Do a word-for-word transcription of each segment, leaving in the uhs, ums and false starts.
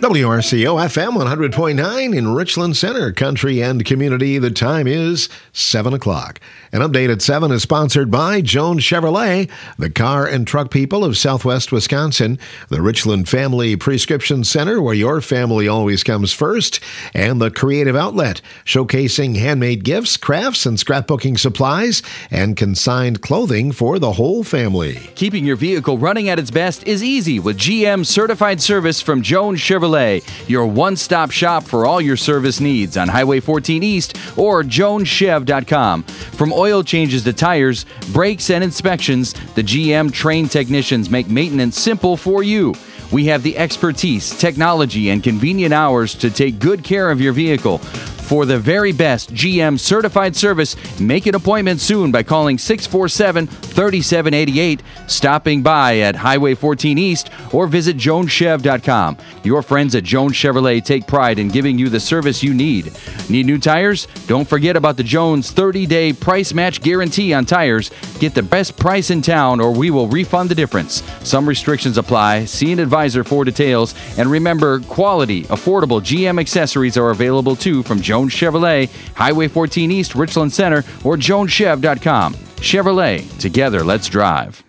W R C O F M one hundred point nine in Richland Center, country and community. The time is seven o'clock. An update at seven is sponsored by Jones Chevrolet, the car and truck people of Southwest Wisconsin, the Richland Family Prescription Center, where your family always comes first, and the Creative Outlet, showcasing handmade gifts, crafts, and scrapbooking supplies, and consigned clothing for the whole family. Keeping your vehicle running at its best is easy with G M Certified Service from Jones Chevrolet, your one-stop shop for all your service needs on Highway fourteen East or jones chev dot com. From oil changes to tires, brakes, and inspections, the G M trained technicians make maintenance simple for you. We have the expertise, technology, and convenient hours to take good care of your vehicle. For the very best G M certified service, make an appointment soon by calling six four seven, three seven eight eight, stopping by at Highway fourteen East, or visit jones chev dot com. Your friends at Jones Chevrolet take pride in giving you the service you need. Need new tires? Don't forget about the Jones thirty-day price match guarantee on tires. Get the best price in town or we will refund the difference. Some restrictions apply. See an advisor for details. And remember, quality, affordable G M accessories are available too from Jones Chevrolet, Highway fourteen East, Richland Center, or jones chev dot com. Chevrolet, together, let's drive.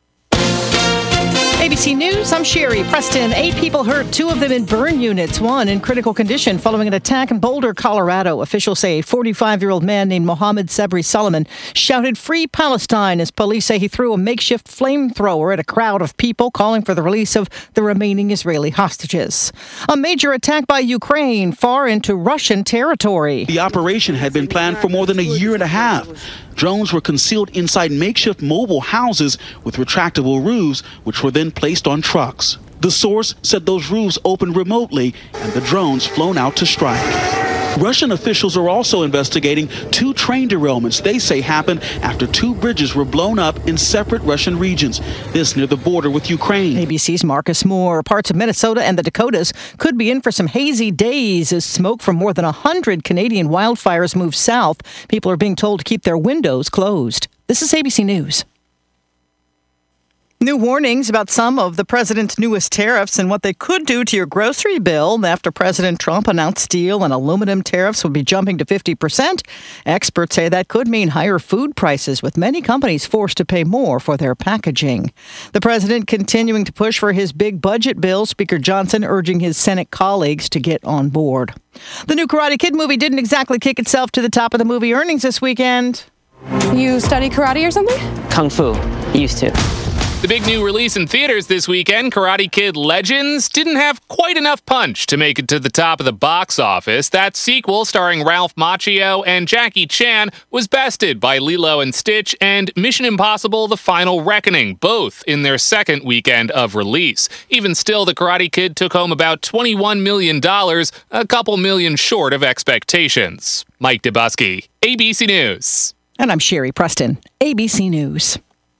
A B C News, I'm Sherry Preston. Eight people hurt, two of them in burn units, one in critical condition following an attack in Boulder, Colorado. Officials say a forty-five-year-old man named Mohammed Sabri Solomon shouted "Free Palestine" as police say he threw a makeshift flamethrower at a crowd of people calling for the release of the remaining Israeli hostages. A major attack by Ukraine far into Russian territory. The operation had been planned for more than a year and a half. Drones were concealed inside makeshift mobile houses with retractable roofs, which were then placed on trucks. The source said those roofs opened remotely and the drones flown out to strike. Russian officials are also investigating two train derailments they say happened after two bridges were blown up in separate Russian regions. This near the border with Ukraine. A B C's Marcus Moore. Parts of Minnesota and the Dakotas could be in for some hazy days as smoke from more than one hundred Canadian wildfires move south. People are being told to keep their windows closed. This is A B C News. New warnings about some of the president's newest tariffs and what they could do to your grocery bill after President Trump announced steel and aluminum tariffs would be jumping to fifty percent. Experts say that could mean higher food prices, with many companies forced to pay more for their packaging. The president continuing to push for his big budget bill, Speaker Johnson urging his Senate colleagues to get on board. The new Karate Kid movie didn't exactly kick itself to the top of the movie earnings this weekend. You study karate or something? Kung Fu. Used to. The big new release in theaters this weekend, Karate Kid Legends, didn't have quite enough punch to make it to the top of the box office. That sequel, starring Ralph Macchio and Jackie Chan, was bested by Lilo and Stitch and Mission Impossible: The Final Reckoning, both in their second weekend of release. Even still, The Karate Kid took home about twenty-one million dollars, a couple million short of expectations. Mike Dubusky, A B C News. And I'm Sherry Preston, A B C News.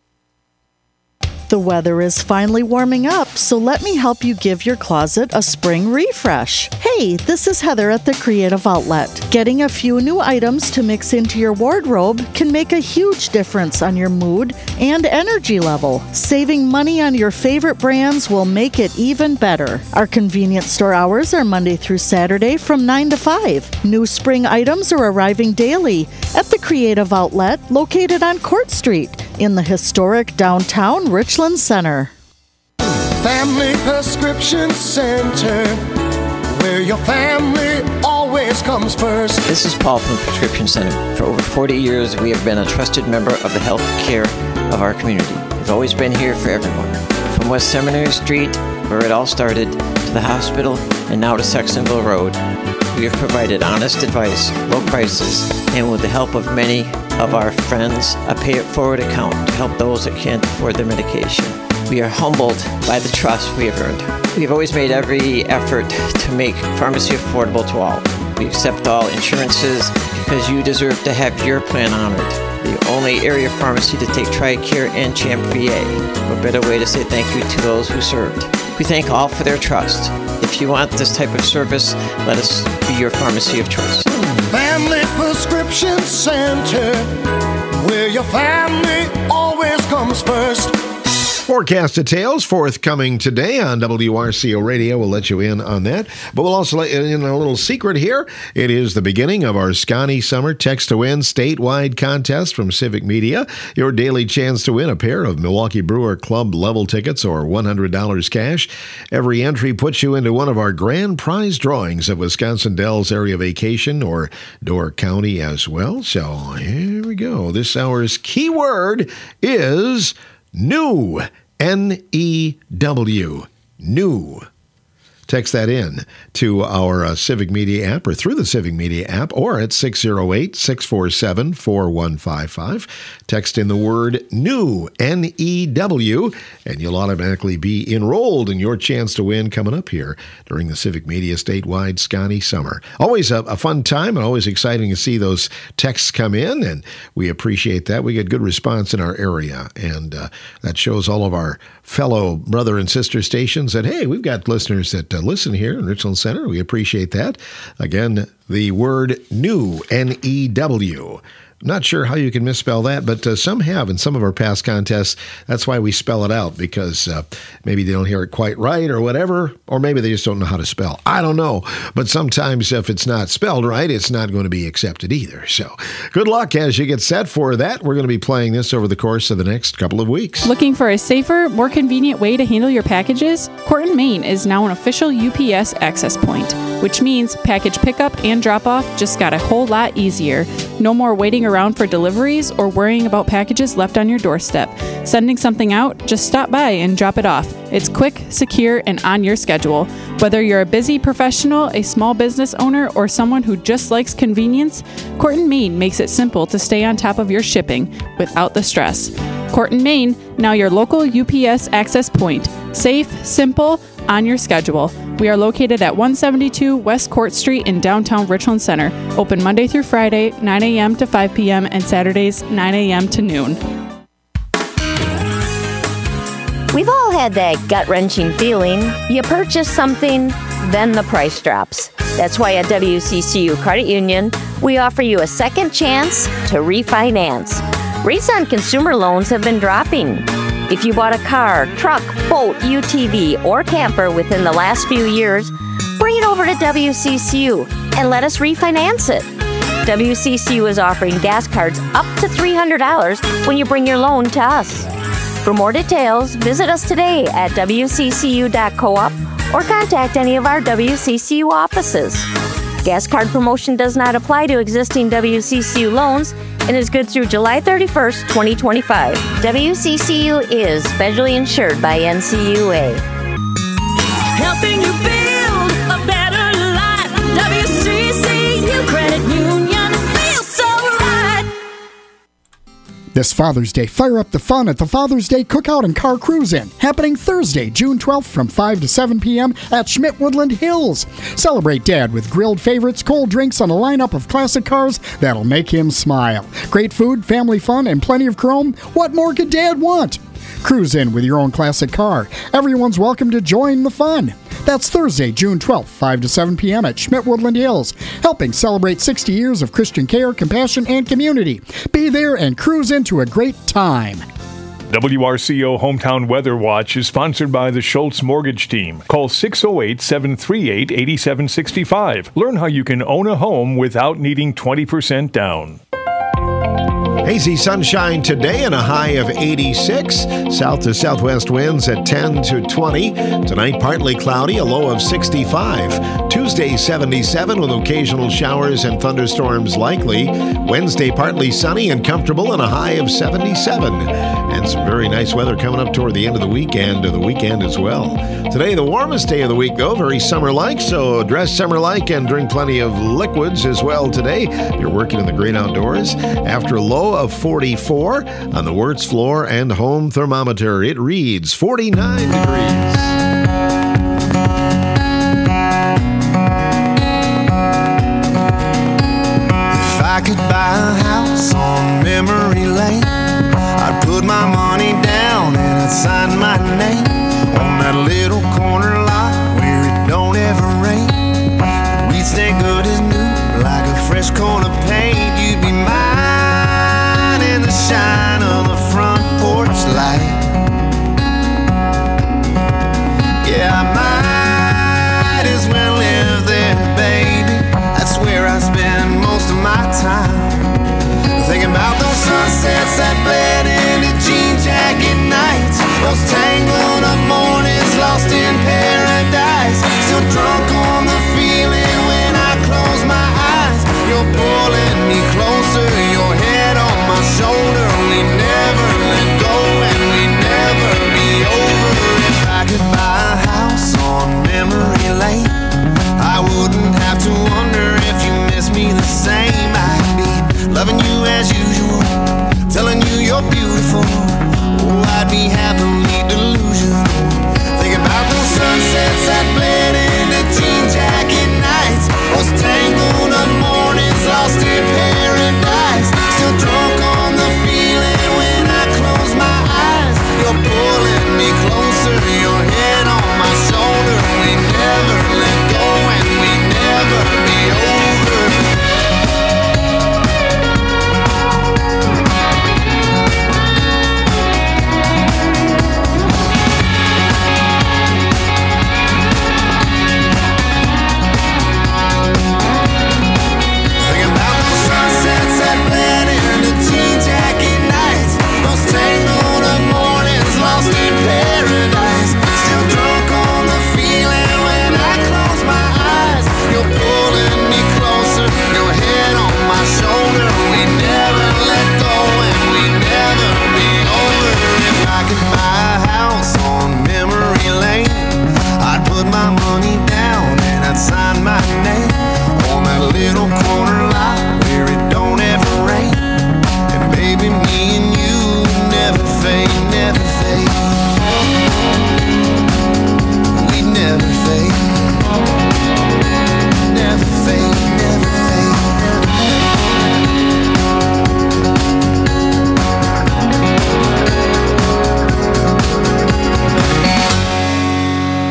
The weather is finally warming up, so let me help you give your closet a spring refresh. Hey, this is Heather at the Creative Outlet. Getting a few new items to mix into your wardrobe can make a huge difference on your mood and energy level. Saving money on your favorite brands will make it even better. Our convenience store hours are Monday through Saturday from nine to five. New spring items are arriving daily at the Creative Outlet, located on Court Street in the historic downtown Richland Center. Family Prescription Center, where your family always comes first. This is Paul from Prescription Center. For over forty years, we have been a trusted member of the health care of our community. We've always been here for everyone. From West Seminary Street, where it all started, to the hospital, and now to Sextonville Road, we have provided honest advice, low prices, and with the help of many of our friends, a pay-it-forward account to help those that can't afford their medication. We are humbled by the trust we have earned. We have always made every effort to make pharmacy affordable to all. We accept all insurances because you deserve to have your plan honored. The only area pharmacy to take TRICARE and CHAMP V A. What better way to say thank you to those who served. We thank all for their trust. If you want this type of service, let us be your pharmacy of choice. Family Prescription Center, where your family always comes first. Forecast details forthcoming today on W R C O Radio. We'll let you in on that. But we'll also let you in a little secret here. It is the beginning of our Scotty Summer Text to Win statewide contest from Civic Media. Your daily chance to win a pair of Milwaukee Brewer Club level tickets or one hundred dollars cash. Every entry puts you into one of our grand prize drawings of Wisconsin Dells Area Vacation or Door County as well. So here we go. This hour's keyword is new. N E W. New. Text that in to our uh, Civic Media app or through the Civic Media app or at six oh eight, six four seven, four one five five. Text in the word new, N E W, and you'll automatically be enrolled in your chance to win coming up here during the Civic Media statewide Scotty Summer. Always a, a fun time and always exciting to see those texts come in, and we appreciate that. We get good response in our area, and uh, that shows all of our fellow brother and sister stations that, hey, we've got listeners that uh, listen here in Richland Center. We appreciate that. Again, the word new, N E W. Not sure how you can misspell that, but uh, some have in some of our past contests. That's why we spell it out, because uh, maybe they don't hear it quite right or whatever, or maybe they just don't know how to spell. I don't know. But sometimes if it's not spelled right, it's not going to be accepted either. So good luck as you get set for that. We're going to be playing this over the course of the next couple of weeks. Looking for a safer, more convenient way to handle your packages? Corton, Maine is now an official U P S access point, which means package pickup and drop-off just got a whole lot easier. No more waiting around for deliveries or worrying about packages left on your doorstep. Sending something out? Just stop by and drop it off. It's quick, secure, and on your schedule. Whether you're a busy professional, a small business owner, or someone who just likes convenience, Corton, Maine makes it simple to stay on top of your shipping without the stress. Corton, Maine, now your local U P S access point. Safe, simple, on your schedule. We are located at one seventy-two West Court Street in downtown Richland Center. Open Monday through Friday, nine a.m. to five p.m. and Saturdays, nine a.m. to noon. We've all had that gut-wrenching feeling. You purchase something, then the price drops. That's why at W C C U Credit Union, we offer you a second chance to refinance. Rates on consumer loans have been dropping. If you bought a car, truck, boat, U T V, or camper within the last few years, bring it over to W C C U and let us refinance it. W C C U is offering gas cards up to three hundred dollars when you bring your loan to us. For more details, visit us today at w c c u dot coop or contact any of our W C C U offices. Gas card promotion does not apply to existing W C C U loans and is good through July thirty-first, twenty twenty-five. W C C U is federally insured by N C U A. Helping you build a better life. W C C U Credit Union feels so right. This Father's Day, fire up the fun at the Father's Day Cookout and Car Cruise-In, happening Thursday, June twelfth from five to seven p.m. at Schmidt Woodland Hills. Celebrate Dad with grilled favorites, cold drinks, and a lineup of classic cars that'll make him smile. Great food, family fun, and plenty of chrome. What more could Dad want? Cruise in with your own classic car. Everyone's welcome to join the fun. That's Thursday, June twelfth, five to seven p.m. at Schmidt Woodland Hills, helping celebrate sixty years of Christian care, compassion, and community. Be there and cruise into a great time. W R C O Hometown Weather Watch is sponsored by the Schultz Mortgage Team. Call six oh eight, seven three eight, eight seven six five. Learn how you can own a home without needing twenty percent down. Hazy sunshine today and a high of eighty-six. South to southwest winds at ten to twenty. Tonight, partly cloudy, a low of sixty-five. Tuesday, seventy-seven with occasional showers and thunderstorms likely. Wednesday, partly sunny and comfortable and a high of seventy-seven. And some very nice weather coming up toward the end of the weekend, or the weekend as well. Today, the warmest day of the week, though, very summer-like, so dress summer-like and drink plenty of liquids as well today. You're working in the great outdoors. After a low of forty-four on the Wirtz floor and home thermometer, it reads forty-nine degrees. If I could buy a house on memory lane, I'd put my money down and I'd sign my name on that little corner lot where it don't ever rain. We'd stay good as new, like a fresh coat of paint. You'd be mine in the shine of the front porch light.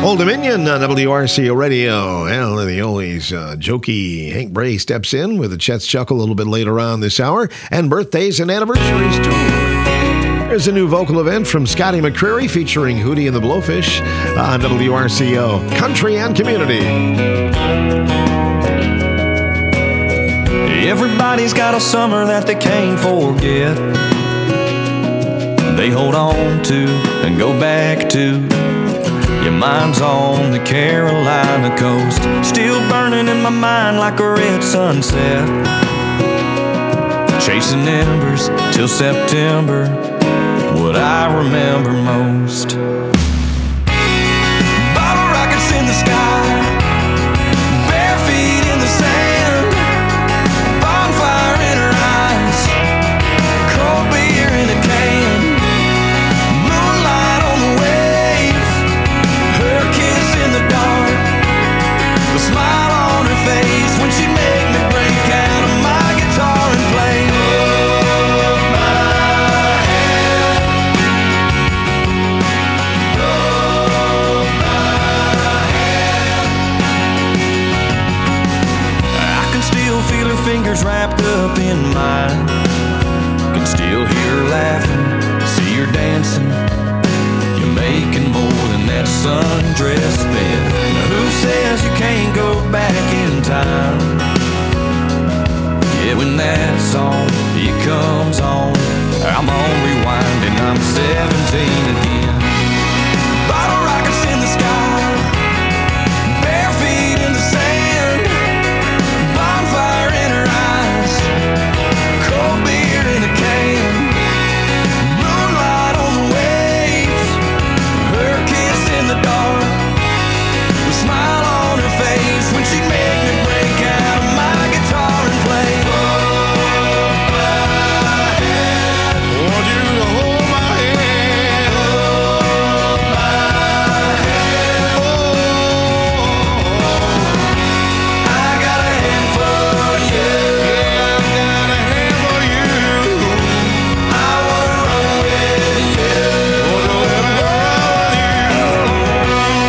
Old Dominion on W R C O Radio. Well, the always uh, jokey Hank Bray steps in with a Chet's Chuckle a little bit later on this hour. And birthdays and anniversaries, too. There's a new vocal event from Scotty McCreery featuring Hootie and the Blowfish on W R C O Country and Community. Everybody's got a summer that they can't forget. They hold on to and go back to. Your mind's on the Carolina coast, still burning in my mind like a red sunset. Chasing embers till September, what I remember most. Bottle rockets in the sky, bare feet in the sand, bonfire in her eyes, cold beer in a can. When she make me break out of my guitar and play, hold my hand, hold my hand. I can still feel her fingers wrapped up in mine, can still hear her laughing, see her dancing. You're making more than that sundress bed. Now who says you can't go back in time? Yeah, when that song, it comes on, I'm on rewind and I'm seventeen again. Bottle rockets in the sky, bare feet in the sand, bonfire in her eyes, cold beer in a can, moonlight on the waves, her kiss in the dark, the smile on her face when she make me break out of my guitar and play. Hold my hand, want you to hold my hand, hold my hand. Oh, I got a hand for you, yeah, I got a hand for you. I wanna run with you, wanna let me run with you.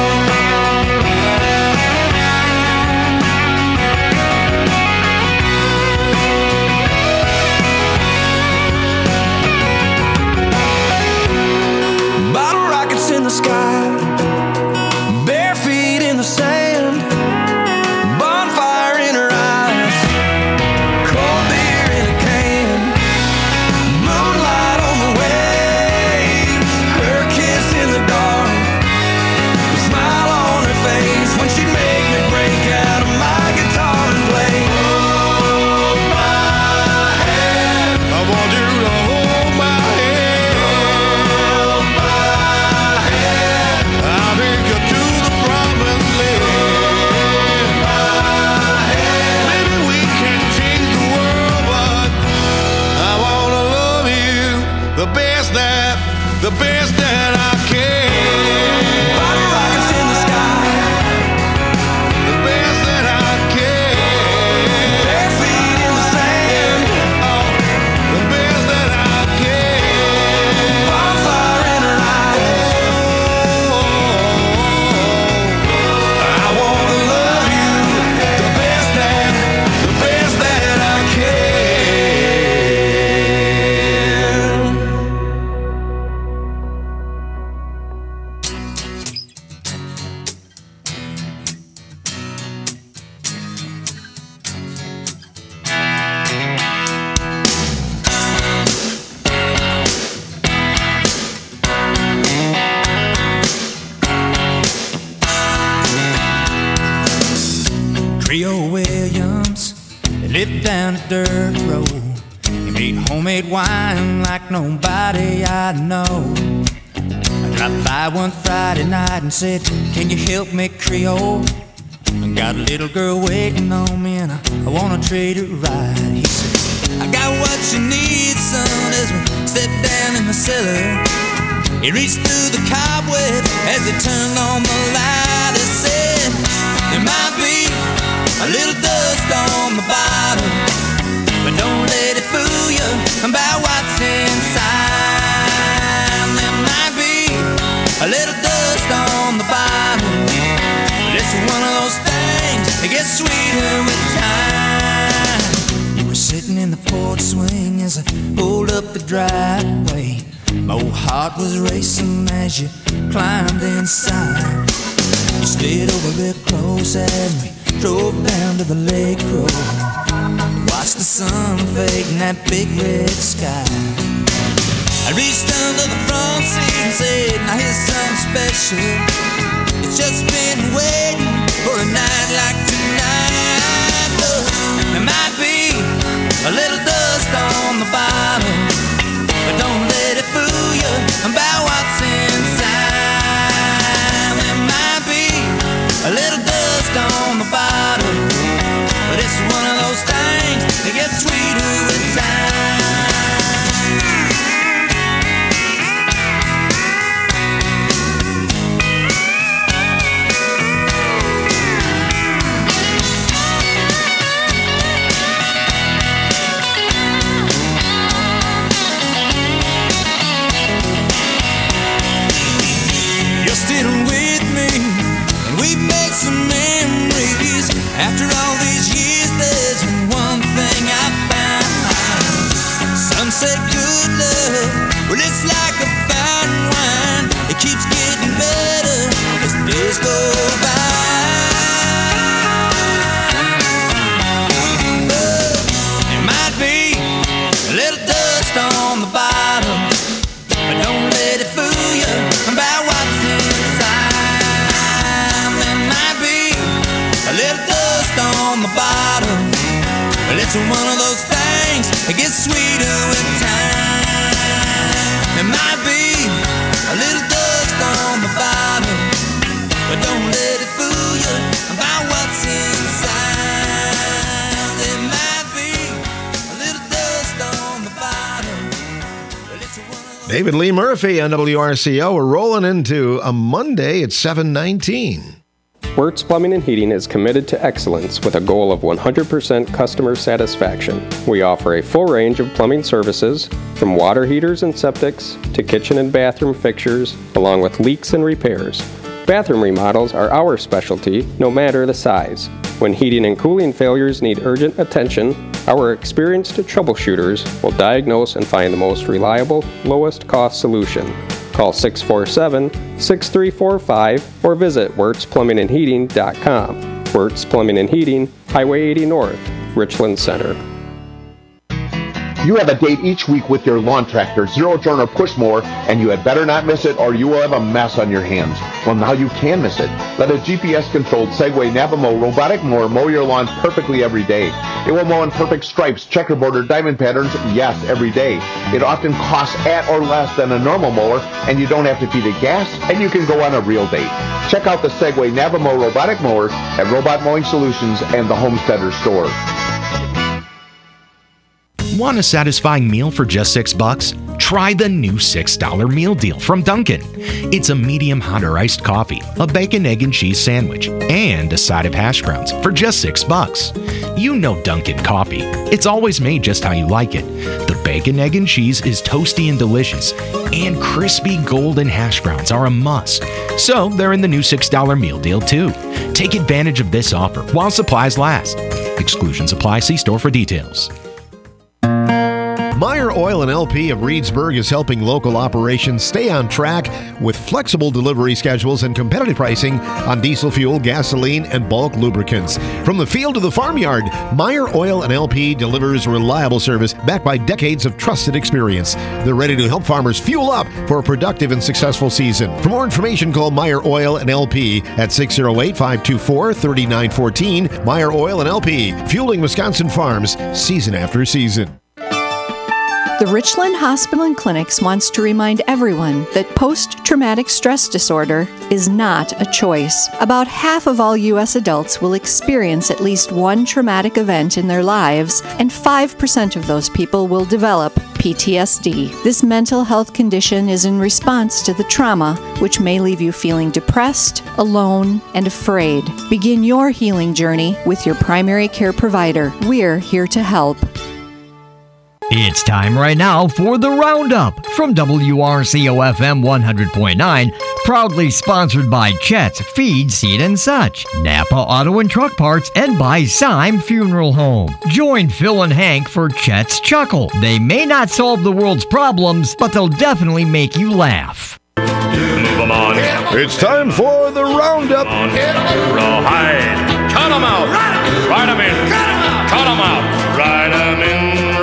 Bottle rockets in the sky, bare feet in the sand, bonfire in her eyes, cold beer in a can, moonlight on the waves, her kiss in the dark, the smile on her face when she make me break out of my guitar and play. Hold my hand, I want you to hold my hand, hold my hand. I'll take you to the promised land. My hand. Maybe we can't change the world, but I wanna love you the best that, the best that I can. Bottle rockets in the sky, the best that I can. Bare feet in the sand, oh, the best that I can. Bonfire in her eyes, oh, I wanna love you the best that, the best that I can. Creole Williams, they lived down a dirt road. He made homemade wine like nobody I know. I dropped by one Friday night and said, can you help me, Creole? I got a little girl waiting on me and I, I wanna trade her right. He said, I got what you need, son, as we stepped down in the cellar. He reached through the cobwebs as he turned on the light. He said, there might be a little dust on the bottom, but don't let it fool you about what's inside. There might be a little dust on the bottom, the driveway. My old heart was racing as you climbed inside. You slid over real close as we drove down to the lake road. Watched the sun fade in that big red sky. I reached under the front seat and said, now here's something special. It's just been waiting for a night like tonight. Look, there might be a little dust on the bottom, but don't let it fool you about what's inside. There might be a little dust on the bottom, but it's one of those things that gets sweeter with time. After all these years, there's one thing I found. Some say good love, well it's like a fine wine. It keeps getting better as the days go by. But there might be a little dust on the bottom, but don't let it fool you about what's inside. There might be a little dust on the bottom, but it's one of those things that gets sweeter with time. There might be a little dust on the bottom, but don't let it fool you about what's inside. There might be a little dust on the bottom, but it's one of those. David Lee Murphy on W R C O. We're rolling into a Monday at seven nineteen. Wirtz Plumbing and Heating is committed to excellence with a goal of one hundred percent customer satisfaction. We offer a full range of plumbing services, from water heaters and septics to kitchen and bathroom fixtures, along with leaks and repairs. Bathroom remodels are our specialty, no matter the size. When heating and cooling failures need urgent attention, our experienced troubleshooters will diagnose and find the most reliable, lowest cost solution. Call six four seven, six three four five or visit wirtz plumbing and heating dot com. Wirtz Plumbing and Heating, Highway eighty North, Richland Center. You have a date each week with your lawn tractor, zero turn or push mower, and you had better not miss it or you will have a mess on your hands. Well, now you can miss it. Let a G P S-controlled Segway Navamo robotic mower mow your lawn perfectly every day. It will mow in perfect stripes, checkerboard, or diamond patterns, yes, every day. It often costs at or less than a normal mower, and you don't have to feed it gas, and you can go on a real date. Check out the Segway Navamo robotic mower at Robot Mowing Solutions and the Homesteader store. Want a satisfying meal for just six bucks? Try the new six dollar meal deal from Dunkin'. It's a medium hot or iced coffee, a bacon, egg, and cheese sandwich, and a side of hash browns for just six bucks. You know Dunkin' coffee. It's always made just how you like it. The bacon, egg, and cheese is toasty and delicious, and crispy golden hash browns are a must. So they're in the new six dollar meal deal too. Take advantage of this offer while supplies last. Exclusions apply. See store for details. Meyer Oil and L P of Reedsburg is helping local operations stay on track with flexible delivery schedules and competitive pricing on diesel fuel, gasoline, and bulk lubricants. From the field to the farmyard, Meyer Oil and L P delivers reliable service backed by decades of trusted experience. They're ready to help farmers fuel up for a productive and successful season. For more information, call Meyer Oil and L P at six oh eight, five two four, three nine one four. Meyer Oil and L P, fueling Wisconsin farms season after season. The Richland Hospital and Clinics wants to remind everyone that post-traumatic stress disorder is not a choice. About half of all U S adults will experience at least one traumatic event in their lives, and five percent of those people will develop P T S D. This mental health condition is in response to the trauma, which may leave you feeling depressed, alone, and afraid. Begin your healing journey with your primary care provider. We're here to help. It's time right now for the Roundup from W R C O F M one hundred point nine, proudly sponsored by Chet's Feed, Seed and Such, Napa Auto and Truck Parts, and by Syme Funeral Home. Join Phil and Hank for Chet's Chuckle. They may not solve the world's problems, but they'll definitely make you laugh. Move them on. It's time for the Roundup. Rawhide. Cut them out. Ride them in. Cut them out. Cut them out. Ride them in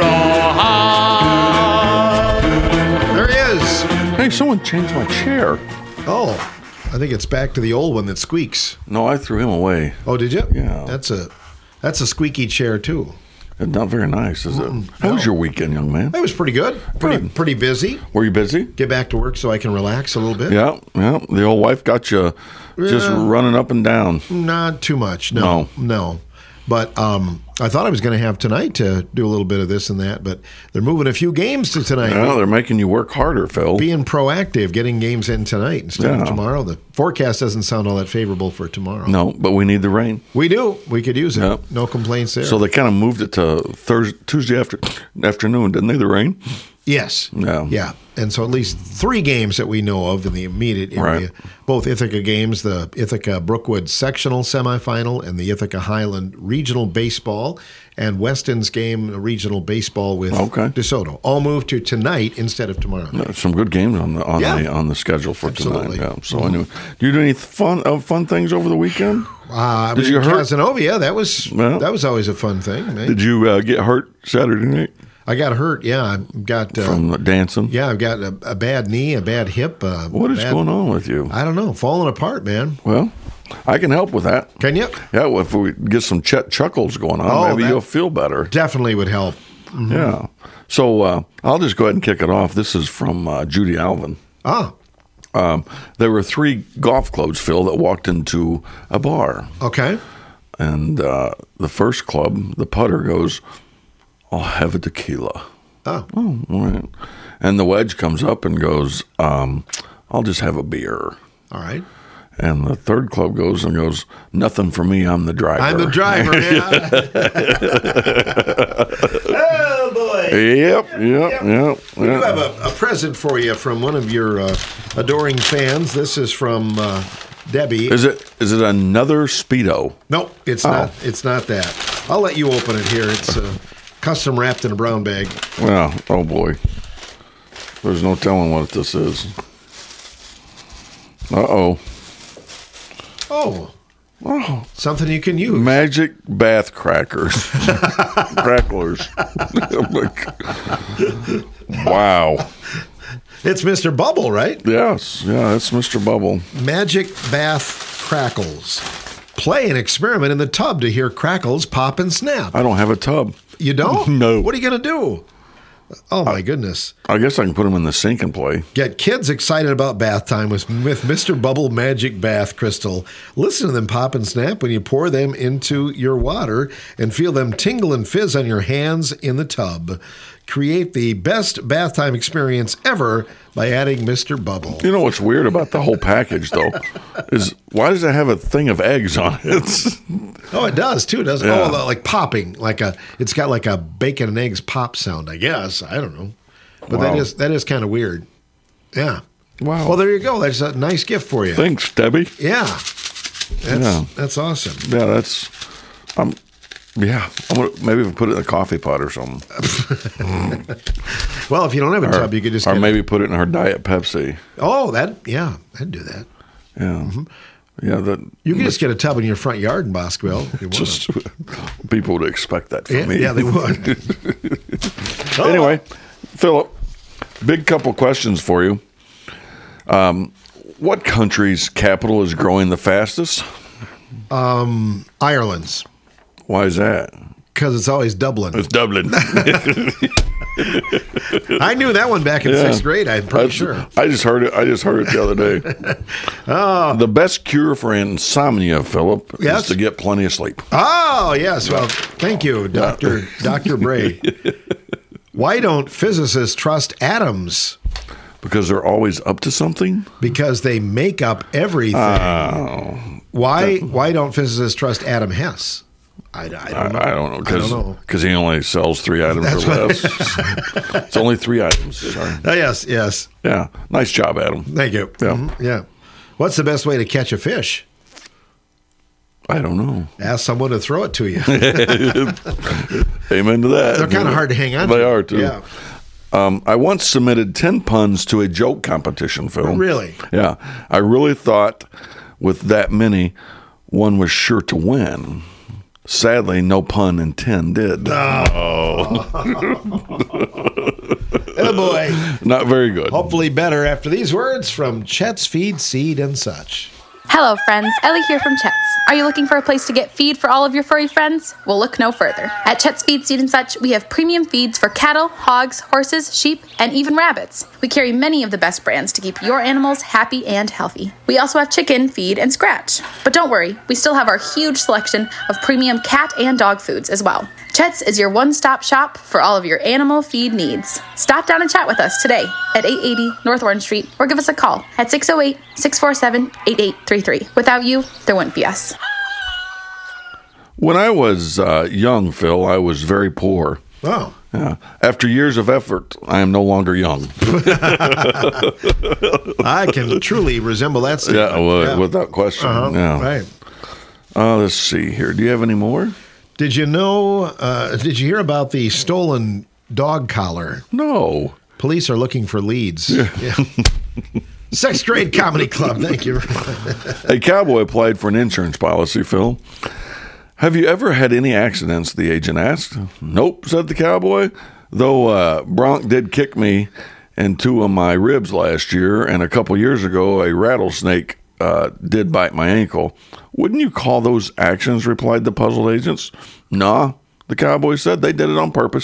rawhide. There he is. Hey, someone changed my chair. Oh, I think it's back to the old one that squeaks. No, I threw him away. Oh, did you? Yeah. That's a that's a squeaky chair too. It's not very nice, is it? How no. was your weekend, young man? It was pretty good. Pretty Good. pretty busy. Were you busy? Get back to work so I can relax a little bit. Yeah, yeah. The old wife got you just Yeah. running up and down. Not too much. No. No. no. But um, I thought I was going to have tonight to do a little bit of this and that, but they're moving a few games to tonight. Yeah, they're making you work harder, Phil. Being proactive, getting games in tonight instead Yeah. of tomorrow. The forecast doesn't sound all that favorable for tomorrow. No, but we need the rain. We do. We could use it. Yeah. No complaints there. So they kind of moved it to Thursday, Tuesday after, afternoon, didn't they, the rain? Yes. Yeah. Yeah. And so at least three games that we know of in the immediate area. Right. Both Ithaca games, the Ithaca Brookwood sectional semifinal and the Ithaca Highland regional baseball, and Weston's game, regional baseball with Okay. DeSoto. All moved to tonight instead of tomorrow. There's some good games on the on Yeah. the on the schedule for Absolutely. tonight. Yeah. So Mhm. anyway, do you do any fun uh, fun things over the weekend? Uh, I Did mean, you hurt? Casanova, yeah, that was Well, that was always a fun thing. Man. Did you uh, get hurt Saturday night I got hurt. Yeah, I've got uh, from dancing? Yeah, I've got a, a bad knee, a bad hip. Uh, What is bad- going on with you? I don't know. Falling apart, man. Well, I can help with that. Can you? Yeah, well, if we get some Chet Chuckles going on, Oh, maybe that- you'll feel better. Definitely would help. Mhm. Yeah. So uh, I'll just go ahead and kick it off. This is from uh, Judy Alvin. Ah. Um, there were three golf clubs, Phil, that walked into a bar. Okay. And uh, the first club, the putter goes, I'll have a tequila. Oh. Oh, all right. And the wedge comes up and goes, um, I'll just have a beer. All right. And the third club goes and goes, nothing for me, I'm the driver. I'm the driver, Oh, boy. Yep, yep, yep. We yep. do have a, a present for you from one of your uh, adoring fans. This is from uh, Debbie. Is it is it another Speedo? No, it's Oh. not. It's not that. I'll let you open it here. It's uh, custom wrapped in a brown bag. Well, oh boy. There's no telling what this is. Uh-oh. Oh, Oh. something you can use. Magic bath crackers. Cracklers. Wow. It's Mister Bubble, right? Yes. Yeah, that's Mister Bubble. Magic Bath Crackles. Play and experiment in the tub to hear crackles pop and snap. I don't have a tub. You don't? No. What are you going to do? Oh, my goodness. I guess I can put them in the sink and play. Get kids excited about bath time with, with Mister Bubble Magic Bath Crystal. Listen to them pop and snap when you pour them into your water and feel them tingle and fizz on your hands in the tub. Create the best bath time experience ever by adding Mister Bubble. You know what's weird about the whole package, though, is why does it have a thing of eggs on it? Oh, it does too, doesn't it? Yeah. Oh, like popping, like a. It's got like a bacon and eggs pop sound, I guess. I don't know, but that Wow. is that is kind of weird. Yeah. Wow. Well, there you go. That's a nice gift for you. Thanks, Debbie. Yeah. That's Yeah. that's awesome. Yeah, that's. Um, yeah, I'm gonna, maybe we put it in a coffee pot or something. Well, if you don't have a Or- tub, you could just. or get maybe put it in her Diet Pepsi. Oh, that yeah, I'd do that. Yeah, yeah. That You can just get a tub in your front yard in Bosqueville. If you want. just people would expect that from Yeah, me. yeah, they would. Anyway, Philip, big couple questions for you. Um, what country's capital is growing the fastest? Um, Ireland's. Why is that? Because it's always Dublin. It's Dublin. I knew that one back in Yeah. sixth grade. I'm pretty I, sure. I just heard it. I just heard it the other day. Oh, The best cure for insomnia, Philip, Yes? is to get plenty of sleep. oh yes. Well, thank you, Doctor Doctor Bray. Why don't physicists trust atoms? Because they're always up to something. Because they make up everything. Oh. Why? Why don't physicists trust Adam Hess? I, I don't I, know. I don't know I don't know. because he only sells three items That's or what- less. It's only three items. Sorry. Oh, yes, yes. Yeah. Nice job, Adam. Thank you. Yeah. Mhm, yeah. What's the best way to catch a fish? I don't know. Ask someone to throw it to you. Amen to that. They're kind of hard to hang on They to. are, too. Yeah. Um, I once submitted ten puns to a joke competition, Phil. Really? Yeah. I really thought with that many, one was sure to win. Sadly, no pun intended. Oh. Oh, boy. Not very good. Hopefully better after these words from Chet's Feed, Seed, and Such. Hello, friends. Ellie here from Chet's. Are you looking for a place to get feed for all of your furry friends? Well, look no further. At Chet's Feed, Seed, and Such, we have premium feeds for cattle, hogs, horses, sheep, and even rabbits. We carry many of the best brands to keep your animals happy and healthy. We also have chicken, feed, and scratch. But don't worry, we still have our huge selection of premium cat and dog foods as well. Chet's is your one-stop shop for all of your animal feed needs. Stop down and chat with us today at eight eighty North Orange Street or give us a call at six oh eight, six four seven, eight eight three three. Without you, there wouldn't be us. When I was uh, young, Phil, I was very poor. Oh. Yeah. After years of effort, I am no longer young. I can truly resemble that statement. Yeah, well, Yeah. without question. Uh-huh, Yeah. right. Uh, let's see here. Do you have any more? Did you know, uh, did you hear about the stolen dog collar? No. Police are looking for leads. Yeah. Sixth grade comedy club. Thank you. A cowboy applied for an insurance policy, Phil. Have you ever had any accidents? The agent asked. Nope, said the cowboy. Though uh, Bronc did kick me in two of my ribs last year, and a couple years ago, a rattlesnake uh, did bite my ankle. Wouldn't you call those actions? Replied the puzzled agents. Nah, the cowboy said they did it on purpose.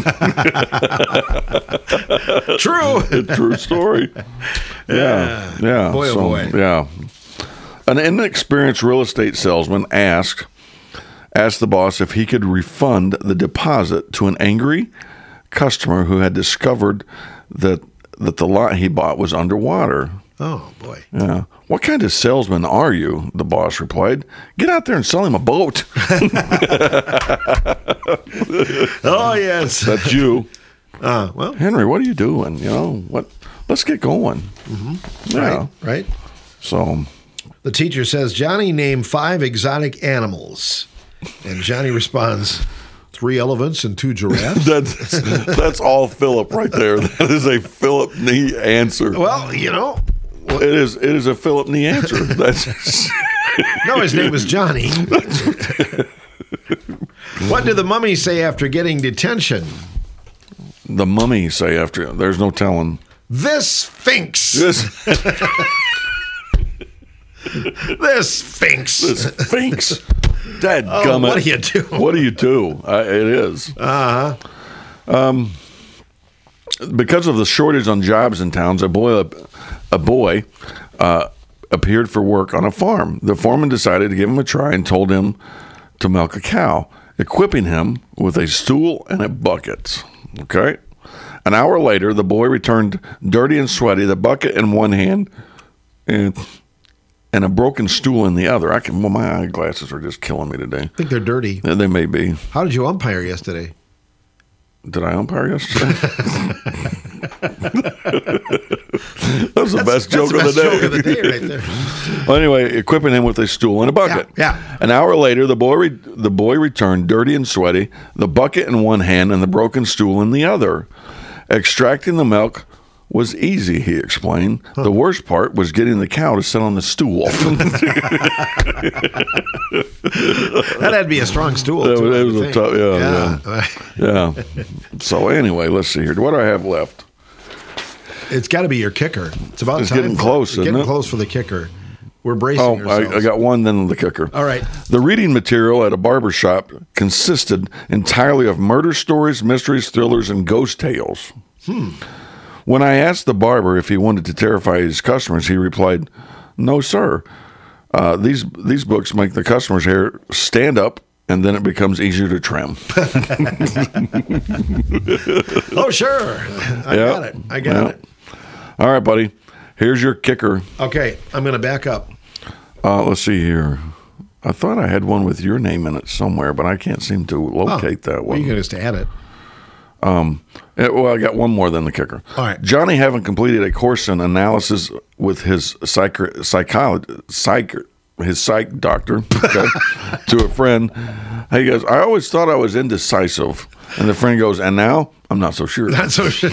True. True story. Yeah. Yeah. Boy, oh So, boy. Yeah. An inexperienced real estate salesman asked asked the boss if he could refund the deposit to an angry customer who had discovered that that the lot he bought was underwater. Oh, boy. Yeah. What kind of salesman are you? The boss replied. Get out there and sell him a boat. Oh, yes. That's you. Uh, well, Henry, what are you doing? You know, what? Let's get going. Mm-hmm. Yeah. Right, right. So the teacher says, Johnny, name five exotic animals. And Johnny responds, three elephants and two giraffes. that's that's all Philip right there. That is a Philip knee answer. Well, you know. It is it is a Philip knee answer. That's No, his name is Johnny. What did the mummy say after getting detention? The mummy say after. There's no telling. This Sphinx. This This Sphinx. This Sphinx. Dad Oh, gummit. what do you do? What do you do? Uh, it is. Uh-huh. Um, because of the shortage on jobs in towns, a boy, a boy uh, appeared for work on a farm. The foreman decided to give him a try and told him to milk a cow, equipping him with a stool and a bucket. Okay. An hour later, the boy returned dirty and sweaty, the bucket in one hand and and a broken stool in the other. I can. Well, my eyeglasses are just killing me today. I think they're dirty. Yeah, they may be. How did you umpire yesterday? Did I umpire yesterday? That was the best joke That's of the the best day. joke of the day right there. Well, anyway, equipping him with a stool and a bucket. Yeah, yeah. An hour later, the boy re- the boy returned, dirty and sweaty, the bucket in one hand and the broken stool in the other. Extracting the milk was easy, he explained. Huh. The worst part was getting the cow to sit on the stool. That had to be a strong stool. It, too, it I was would a think. tough, yeah, yeah. yeah. So anyway, let's see here. What do I have left? It's got to be your kicker. It's about It's time. getting for- close, it's isn't getting it? close for the kicker. We're bracing Oh, ourselves. I, I got one, then the kicker. All right. The reading material at a barber shop consisted entirely of murder stories, mysteries, thrillers, and ghost tales. Hmm. When I asked the barber if he wanted to terrify his customers, he replied, "No, sir. Uh, these these books make the customer's hair stand up, and then it becomes easier to trim." Oh, sure. I Yep. got it. I got Yep. All right, buddy. Here's your kicker. it. Okay, I'm going to back up. Uh, let's see here. I thought I had one with your name in it somewhere, but I can't seem to locate oh, that one. Well, you can just add it. Um, it, well, I got one more than the kicker. All right. Johnny having completed a course in analysis with his psych psychologist, psych, his psych doctor, okay, to a friend. He goes, I always thought I was indecisive. And the friend goes, and now I'm not so sure. Not so sure.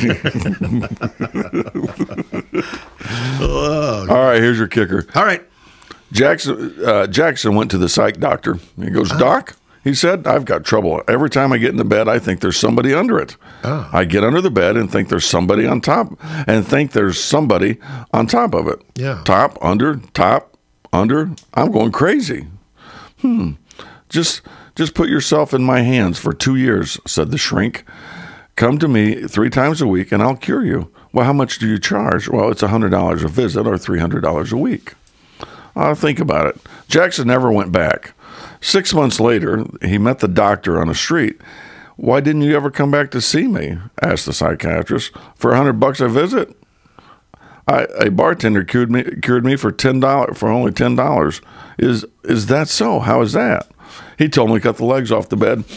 Oh, all right, here's your kicker. All right. Jackson uh, Jackson went to the psych doctor. He goes, Doc, he said, I've got trouble. Every time I get into bed, I think there's somebody under it. Oh. I get under the bed and think there's somebody on top, and think there's somebody on top of it. Yeah. Top, under, top, under. I'm going crazy. Hmm. Just, just put yourself in my hands for two years, said the shrink. Come to me three times a week, and I'll cure you. Well, how much do you charge? Well, it's one hundred dollars a visit or three hundred dollars a week. I'll think about it. Jackson never went back. Six months later, he met the doctor on the street. Why didn't you ever come back to see me? Asked the psychiatrist. For a hundred bucks a visit? I, a bartender cured me cured me for ten dollars for only ten dollars. Is is that so? How is that? He told me to cut the legs off the bed.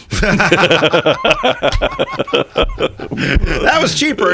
That was cheaper.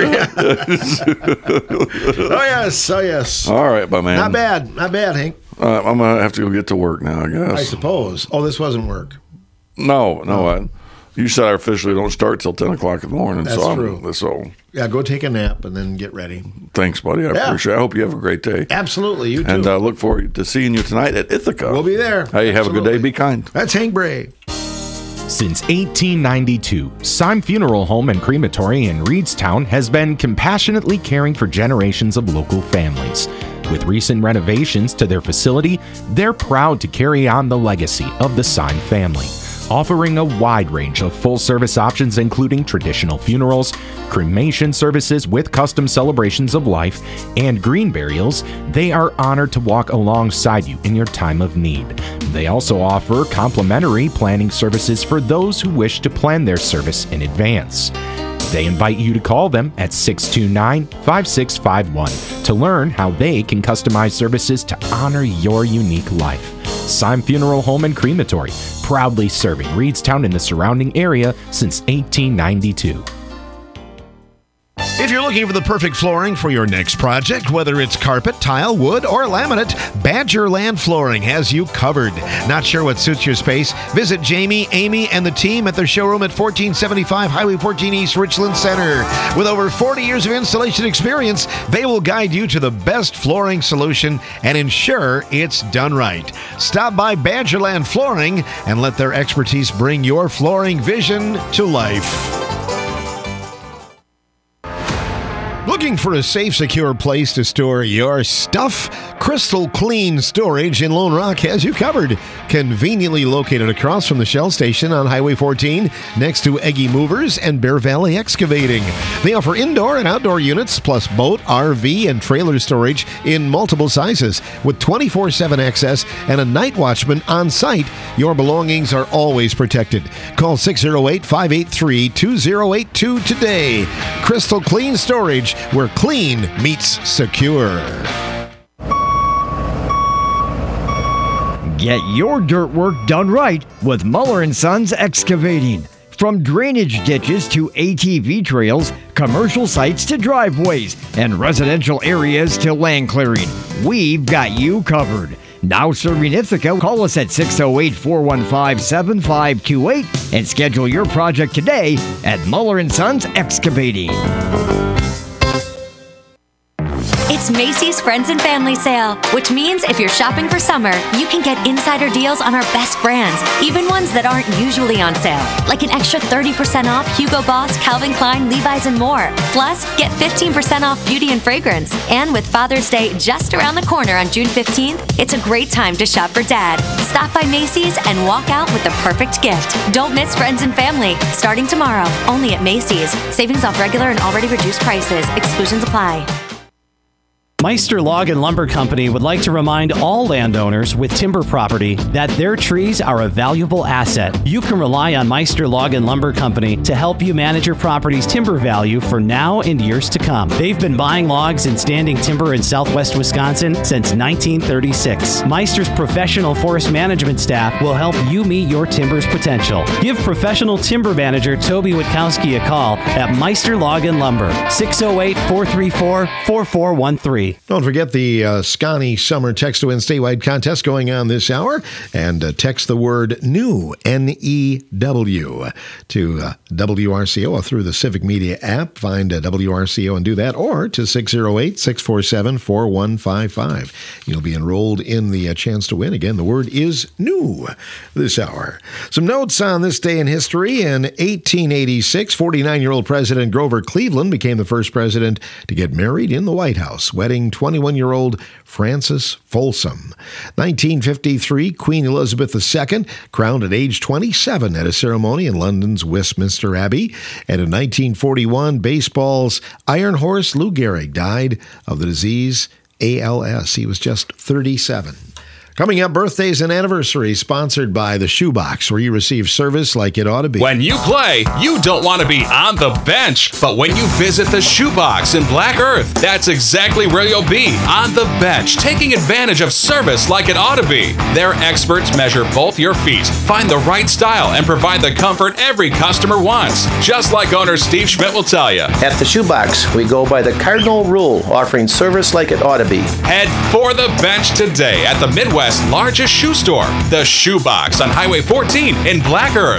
Oh yes, oh yes. All right, my man. Not bad, not bad, Hank. Uh, I'm gonna have to go get to work now, I guess. I suppose. Oh, this wasn't work. No, no. I, you said I officially don't start till ten o'clock in the morning. That's so true. I'm, so yeah, go take a nap and then get ready. Thanks, buddy. I Yeah. appreciate it. I hope you have a great day. Absolutely, you too. And uh, look forward to seeing you tonight at Ithaca. We'll be there. Hey, have a good day. Be kind. That's Hank Bray. Since eighteen ninety-two, Syme Funeral Home and Crematory in Reedstown has been compassionately caring for generations of local families. With recent renovations to their facility, they're proud to carry on the legacy of the Syme family, offering a wide range of full-service options including traditional funerals, cremation services with custom celebrations of life, and green burials. They are honored to walk alongside you in your time of need. They also offer complimentary planning services for those who wish to plan their service in advance. They invite you to call them at six two nine, five six five one to learn how they can customize services to honor your unique life. Syme Funeral Home and Crematory, proudly serving Reedstown and the surrounding area since eighteen ninety-two. If you're looking for the perfect flooring for your next project, whether it's carpet, tile, wood, or laminate, Badgerland Flooring has you covered. Not sure what suits your space? Visit Jamie, Amy, and the team at their showroom at fourteen seventy-five Highway fourteen East, Richland Center. With over forty years of installation experience, they will guide you to the best flooring solution and ensure it's done right. Stop by Badgerland Flooring and let their expertise bring your flooring vision to life. Looking for a safe, secure place to store your stuff? Crystal Clean Storage in Lone Rock has you covered. Conveniently located across from the Shell Station on Highway fourteen, next to Eggy Movers and Bear Valley Excavating. They offer indoor and outdoor units, plus boat, R V, and trailer storage in multiple sizes. With twenty-four seven access and a night watchman on site, your belongings are always protected. Call six oh eight, five eight three, two oh eight two today. Crystal Clean Storage, where clean meets secure. Get your dirt work done right with Muller and Sons Excavating. From drainage ditches to A T V trails, commercial sites to driveways, and residential areas to land clearing, we've got you covered. Now serving Ithaca, call us at six oh eight, four one five, seven five two eight and schedule your project today at Muller and Sons Excavating. It's Macy's Friends and Family Sale, which means if you're shopping for summer, you can get insider deals on our best brands, even ones that aren't usually on sale, like an extra thirty percent off Hugo Boss, Calvin Klein, Levi's, and more. Plus, get fifteen percent off beauty and fragrance. And with Father's Day just around the corner on June fifteenth, it's a great time to shop for Dad. Stop by Macy's and walk out with the perfect gift. Don't miss Friends and Family, starting tomorrow, only at Macy's. Savings off regular and already reduced prices. Exclusions apply. Meister Log and Lumber Company would like to remind all landowners with timber property that their trees are a valuable asset. You can rely on Meister Log and Lumber Company to help you manage your property's timber value for now and years to come. They've been buying logs and standing timber in southwest Wisconsin since nineteen thirty-six. Meister's professional forest management staff will help you meet your timber's potential. Give professional timber manager Toby Witkowski a call at Meister Log and Lumber, six oh eight, four three four, four four one three. Don't forget the uh, Scotty Summer Text to Win statewide contest going on this hour. And uh, text the word NEW, N E W, to uh, W R C O through the Civic Media app. Find uh, W R C O and do that, or to six oh eight, six four seven, four one five five. You'll be enrolled in the uh, chance to win. Again, the word is NEW this hour. Some notes on this day in history. In eighteen eighty-six, forty-nine-year-old President Grover Cleveland became the first president to get married in the White House, wedding twenty-one-year-old Frances Folsom. nineteen fifty-three, Queen Elizabeth the Second crowned at age twenty-seven at a ceremony in London's Westminster Abbey. And in nineteen forty-one, baseball's Iron Horse Lou Gehrig died of the disease A L S. He was just thirty-seven. Coming up, birthdays and anniversaries, sponsored by the Shoebox, where you receive service like it ought to be. When you play, you don't want to be on the bench. But when you visit the Shoebox in Black Earth, that's exactly where you'll be, on the bench, taking advantage of service like it ought to be. Their experts measure both your feet, find the right style, and provide the comfort every customer wants. Just like owner Steve Schmidt will tell you. At the Shoebox, we go by the cardinal rule, offering service like it ought to be. Head for the bench today at the Midwest largest shoe store, the Shoebox on Highway fourteen in Black Earth.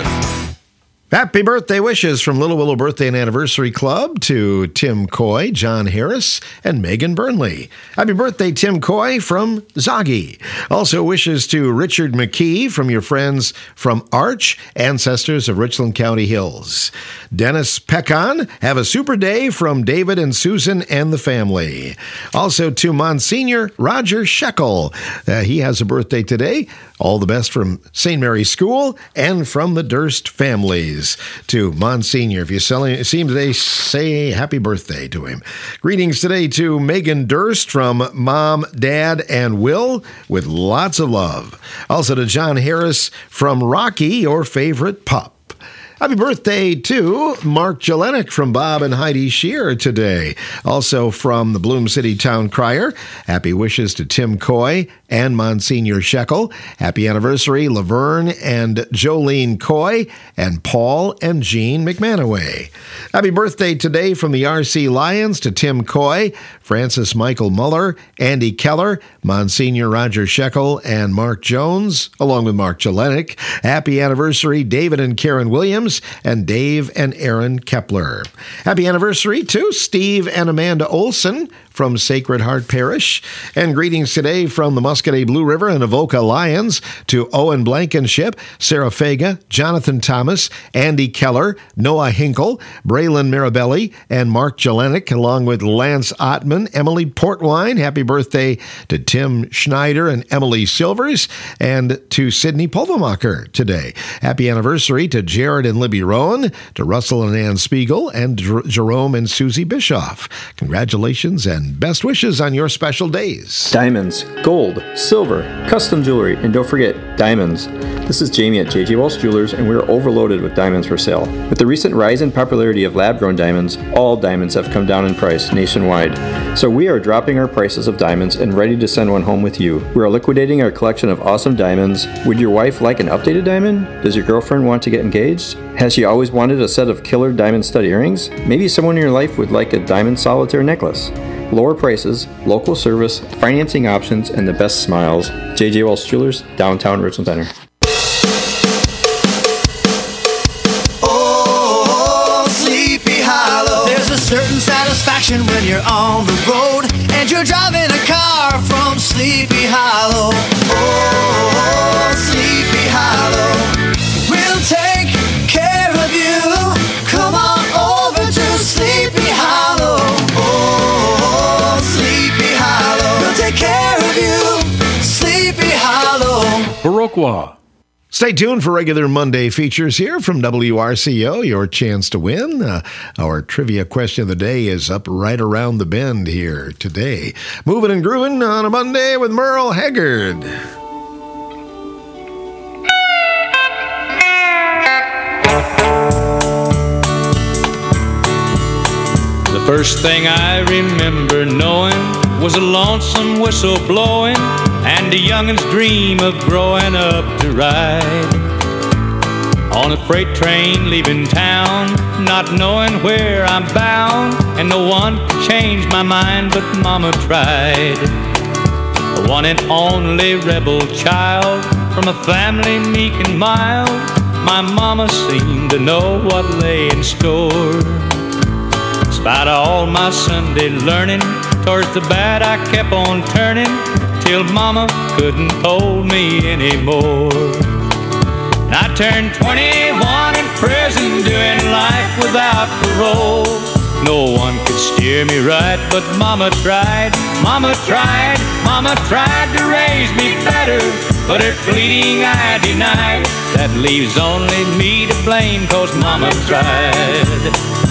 Happy birthday wishes from Little Willow Birthday and Anniversary Club to Tim Coy, John Harris, and Megan Burnley. Happy birthday, Tim Coy from Zoggy. Also wishes to Richard McKee from your friends from Arch, ancestors of Richland County Hills. Dennis Pecan, have a super day from David and Susan and the family. Also to Monsignor Roger Shekel. Uh, he has a birthday today. All the best from Saint Mary's School and from the Durst families. To Monsignor, if you see him today, say happy birthday to him. Greetings today to Megan Durst from Mom, Dad, and Will with lots of love. Also to John Harris from Rocky, your favorite pup. Happy birthday to Mark Jelenik from Bob and Heidi Shear today. Also from the Bloom City Town Crier, happy wishes to Tim Coy and Monsignor Shekel. Happy anniversary, Laverne and Jolene Coy and Paul and Jean McManaway. Happy birthday today from the R C Lions to Tim Coy, Francis Michael Muller, Andy Keller, Monsignor Roger Shekel, and Mark Jones, along with Mark Jelenik. Happy anniversary, David and Karen Williams, and Dave and Aaron Kepler. Happy anniversary to Steve and Amanda Olson from Sacred Heart Parish. And greetings today from the Muscadet Blue River and Avoca Lions to Owen Blankenship, Sarah Faga, Jonathan Thomas, Andy Keller, Noah Hinkle, Braylon Mirabelli, and Mark Jelenik, along with Lance Ottman, Emily Portwine. Happy birthday to Tim Schneider and Emily Silvers, and to Sydney Pulvermacher today. Happy anniversary to Jared and Libby Rowan, to Russell and Ann Spiegel, and Jer- Jerome and Susie Bischoff. Congratulations and best wishes on your special days. Diamonds, gold, silver, custom jewelry, and don't forget, diamonds. This is Jamie at J J Walsh Jewelers, and we're overloaded with diamonds for sale. With the recent rise in popularity of lab-grown diamonds, all diamonds have come down in price nationwide. So we are dropping our prices of diamonds and ready to send one home with you. We are liquidating our collection of awesome diamonds. Would your wife like an updated diamond? Does your girlfriend want to get engaged? Has she always wanted a set of killer diamond stud earrings? Maybe someone in your life would like a diamond solitaire necklace. Lower prices, local service, financing options, and the best smiles. J J Walsh Jewelers, downtown Richland Center. Oh, Sleepy Hollow. There's a certain satisfaction when you're on the road and you're driving a car from Sleepy Hollow. Oh, Sleepy Hollow. We'll take care of you. Come on over to Sleepy Hollow. Oh, Sleepy Hollow. We'll take care of you. Sleepy Hollow. Baroque. Stay tuned for regular Monday features here from W R C O, your chance to win. Uh, our trivia question of the day is up right around the bend here today. Moving and grooving on a Monday with Merle Haggard. The first thing I remember knowing was a lonesome whistle blowing and a youngin's dream of growing up to ride on a freight train leaving town, not knowing where I'm bound, and no one could change my mind but Mama tried. The one and only rebel child from a family meek and mild, my Mama seemed to know what lay in store. In spite of all my Sunday learning, towards the bad I kept on turning, till Mama couldn't hold me anymore. And I turned twenty-one in prison, doing life without parole. No one could steer me right, but Mama tried, Mama tried, Mama tried to raise me better, but her pleading I denied. That leaves only me to blame, 'cause Mama tried.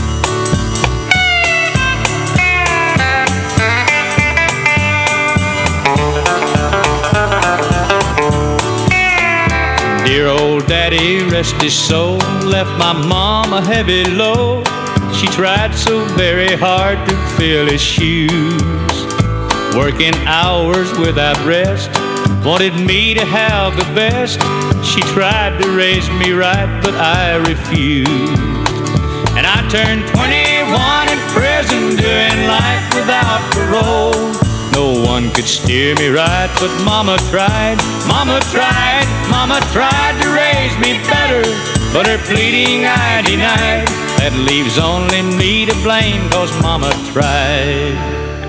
Dear old daddy, rest his soul, left my mom a heavy load. She tried so very hard to fill his shoes, working hours without rest, wanted me to have the best. She tried to raise me right, but I refused. And I turned twenty-one in prison, doing life without parole. No one could steer me right, but Mama tried, Mama tried, Mama tried to raise me better, but her pleading I denied. That leaves only me to blame, 'cause Mama tried.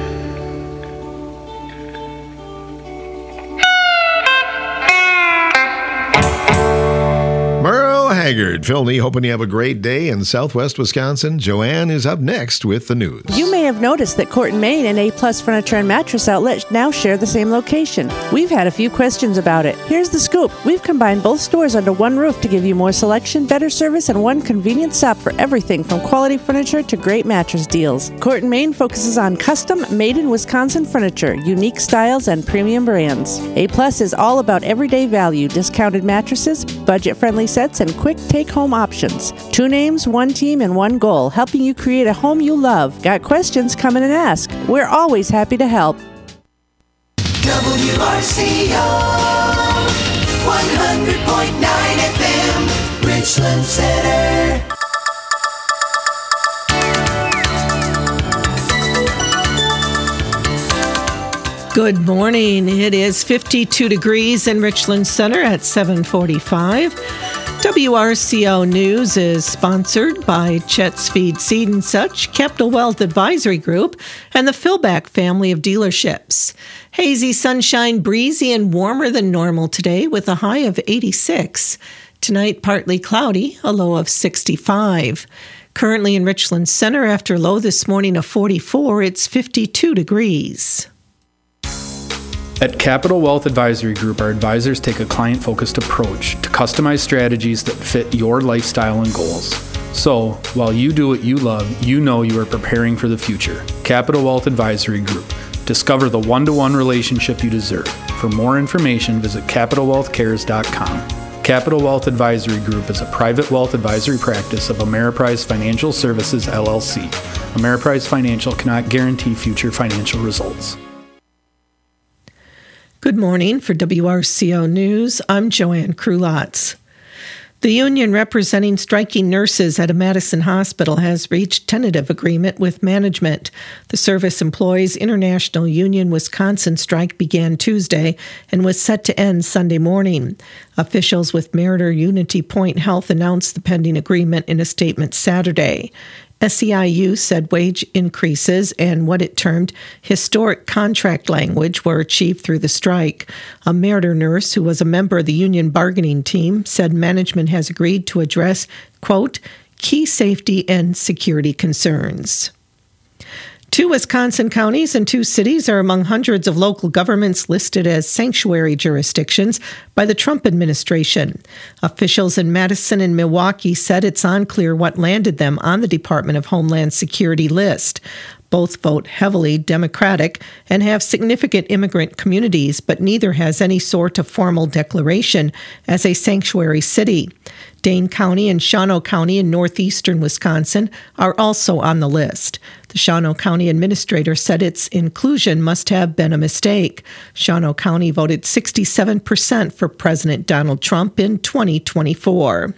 Merle Haggard. Phil Nee, hoping you have a great day in Southwest Wisconsin. Joanne is up next with the news. You may have noticed that Corton, Maine and A-Plus Furniture and Mattress Outlet now share the same location. We've had a few questions about it. Here's the scoop. We've combined both stores under one roof to give you more selection, better service, and one convenient stop for everything from quality furniture to great mattress deals. Corton, Maine focuses on custom, made-in-Wisconsin furniture, unique styles, and premium brands. A-Plus is all about everyday value, discounted mattresses, budget-friendly sets, and quick take-home options. Two names, one team, and one goal, helping you create a home you love. Got questions? Come in and ask. We're always happy to help. W R C O one hundred point nine F M, Richland Center. Good morning. It is fifty-two degrees in Richland Center at seven forty-five. W R C O News is sponsored by Chet's Feed Seed and Such, Capital Wealth Advisory Group, and the Philback family of dealerships. Hazy sunshine, breezy, and warmer than normal today with a high of eighty-six. Tonight, partly cloudy, a low of sixty-five. Currently in Richland Center, after a low this morning of forty-four, it's fifty-two degrees. At Capital Wealth Advisory Group, our advisors take a client-focused approach to customize strategies that fit your lifestyle and goals. So, while you do what you love, you know you are preparing for the future. Capital Wealth Advisory Group. Discover the one-to-one relationship you deserve. For more information, visit capital wealth cares dot com. Capital Wealth Advisory Group is a private wealth advisory practice of Ameriprise Financial Services, L L C. Ameriprise Financial cannot guarantee future financial results. Good morning. For W R C O News, I'm Joanne Krulotz. The union representing striking nurses at a Madison hospital has reached tentative agreement with management. The Service Employees International Union Wisconsin strike began Tuesday and was set to end Sunday morning. Officials with Meriter Unity Point Health announced the pending agreement in a statement Saturday. S E I U said wage increases and what it termed historic contract language were achieved through the strike. A Meriter nurse who was a member of the union bargaining team said management has agreed to address, quote, key safety and security concerns. Two Wisconsin counties and two cities are among hundreds of local governments listed as sanctuary jurisdictions by the Trump administration. Officials in Madison and Milwaukee said it's unclear what landed them on the Department of Homeland Security list. Both vote heavily Democratic and have significant immigrant communities, but neither has any sort of formal declaration as a sanctuary city. Dane County and Shawano County in northeastern Wisconsin are also on the list. The Shawano County administrator said its inclusion must have been a mistake. Shawano County voted sixty-seven percent for President Donald Trump in twenty twenty-four.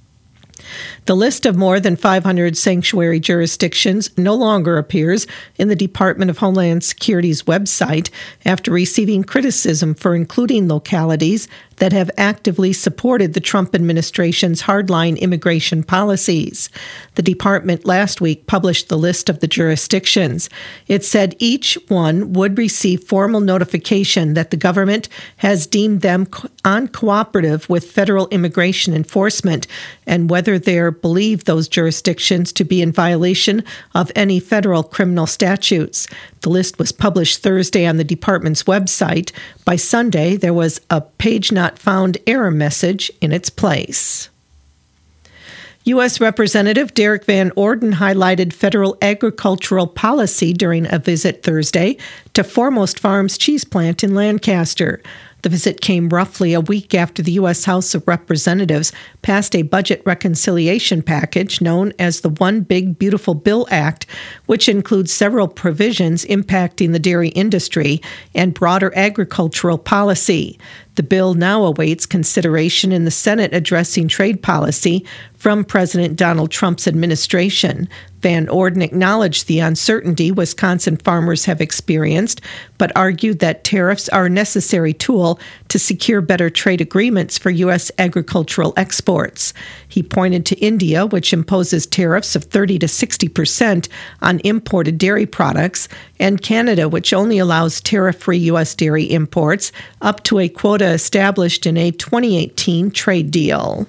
The list of more than five hundred sanctuary jurisdictions no longer appears in the Department of Homeland Security's website after receiving criticism for including localities that have actively supported the Trump administration's hardline immigration policies. The department last week published the list of the jurisdictions. It said each one would receive formal notification that the government has deemed them uncooperative with federal immigration enforcement and whether they believe those jurisdictions to be in violation of any federal criminal statutes. The list was published Thursday on the department's website. By Sunday, there was a page not found error message in its place. U S Representative Derek Van Orden highlighted federal agricultural policy during a visit Thursday to Foremost Farms cheese plant in Lancaster. The visit came roughly a week after the U S House of Representatives passed a budget reconciliation package known as the One Big Beautiful Bill Act, which includes several provisions impacting the dairy industry and broader agricultural policy. The bill now awaits consideration in the Senate addressing trade policy from President Donald Trump's administration. Van Orden acknowledged the uncertainty Wisconsin farmers have experienced, but argued that tariffs are a necessary tool to secure better trade agreements for U S agricultural exports. He pointed to India, which imposes tariffs of thirty to sixty percent on imported dairy products, and Canada, which only allows tariff-free U S dairy imports up to a quota established in a twenty eighteen trade deal.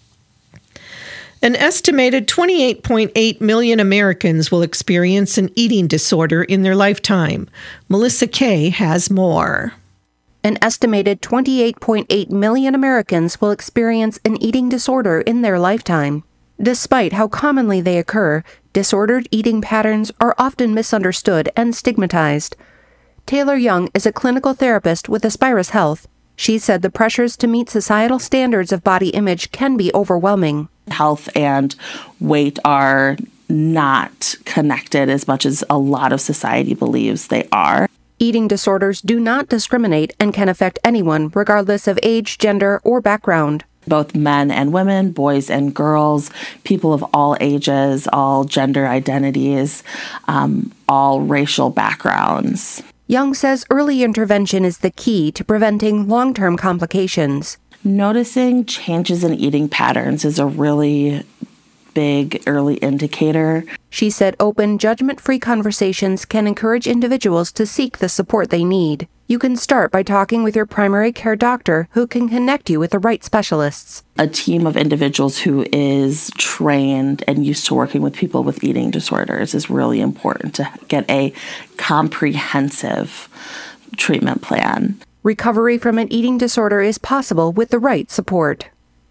An estimated twenty-eight point eight million Americans will experience an eating disorder in their lifetime. Melissa Kay has more. An estimated twenty-eight point eight million Americans will experience an eating disorder in their lifetime. Despite how commonly they occur, disordered eating patterns are often misunderstood and stigmatized. Taylor Young is a clinical therapist with Aspirus Health. She said the pressures to meet societal standards of body image can be overwhelming. Health and weight are not connected as much as a lot of society believes they are. Eating disorders do not discriminate and can affect anyone, regardless of age, gender, or background. Both men and women, boys and girls, people of all ages, all gender identities, um, all racial backgrounds. Young says early intervention is the key to preventing long-term complications. Noticing changes in eating patterns is a really big early indicator. She said open, judgment-free conversations can encourage individuals to seek the support they need. You can start by talking with your primary care doctor, who can connect you with the right specialists. A team of individuals who is trained and used to working with people with eating disorders is really important to get a comprehensive treatment plan. Recovery from an eating disorder is possible with the right support.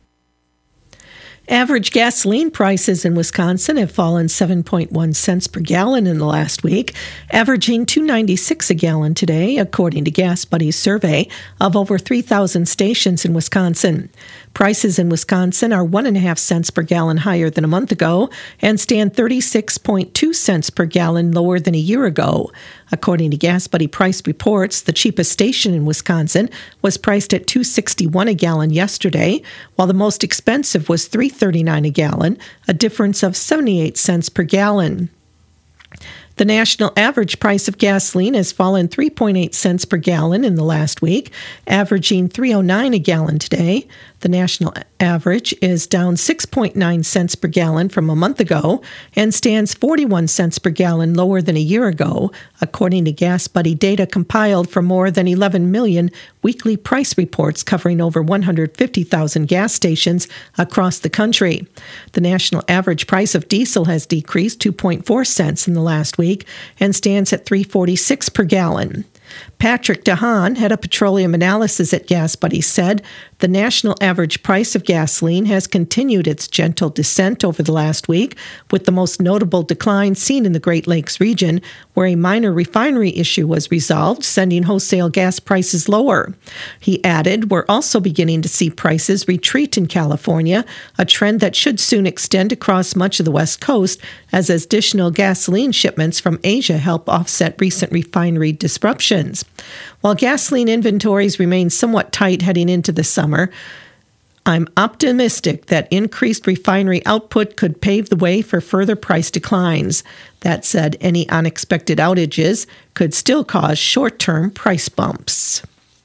Average gasoline prices in Wisconsin have fallen seven point one cents per gallon in the last week, averaging two dollars and ninety-six cents a gallon today, according to Gas Buddy's survey of over three thousand stations in Wisconsin. Prices in Wisconsin are one point five cents per gallon higher than a month ago and stand thirty-six point two cents per gallon lower than a year ago. According to Gas Buddy price reports, the cheapest station in Wisconsin was priced at two dollars and sixty-one cents a gallon yesterday, while the most expensive was three dollars and thirty-nine cents a gallon, a difference of seventy-eight cents per gallon. The national average price of gasoline has fallen three point eight cents per gallon in the last week, averaging three dollars and nine cents a gallon today. The national average is down six point nine cents per gallon from a month ago and stands forty-one cents per gallon lower than a year ago, according to Gas Buddy data compiled from more than eleven million weekly price reports covering over one hundred fifty thousand gas stations across the country. The national average price of diesel has decreased two point four cents in the last week and stands at three dollars and forty-six cents per gallon. Patrick DeHaan, head of petroleum analysis at Gas Buddy, said the national average price of gasoline has continued its gentle descent over the last week, with the most notable decline seen in the Great Lakes region, where a minor refinery issue was resolved, sending wholesale gas prices lower. He added, "We're also beginning to see prices retreat in California, a trend that should soon extend across much of the West Coast as additional gasoline shipments from Asia help offset recent refinery disruptions." While gasoline inventories remain somewhat tight heading into the summer, I'm optimistic that increased refinery output could pave the way for further price declines. That said, any unexpected outages could still cause short-term price bumps.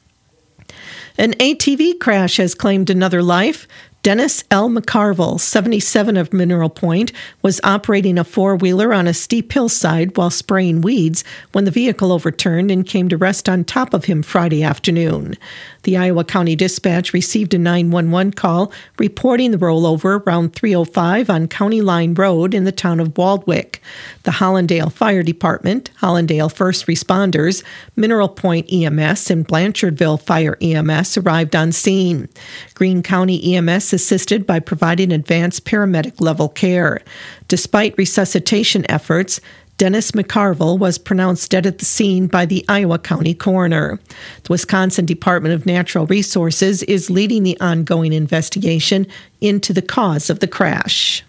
An A T V crash has claimed another life. Dennis L. McCarville, seventy-seven, of Mineral Point, was operating a four-wheeler on a steep hillside while spraying weeds when the vehicle overturned and came to rest on top of him Friday afternoon. The Iowa County Dispatch received a nine one one call reporting the rollover around three oh five on County Line Road in the town of Waldwick. The Hollandale Fire Department, Hollandale First Responders, Mineral Point E M S, and Blanchardville Fire E M S arrived on scene. Greene County E M S assisted by providing advanced paramedic level care. Despite resuscitation efforts, Dennis McCarville was pronounced dead at the scene by the Iowa County coroner. The Wisconsin Department of Natural Resources is leading the ongoing investigation into the cause of the crash.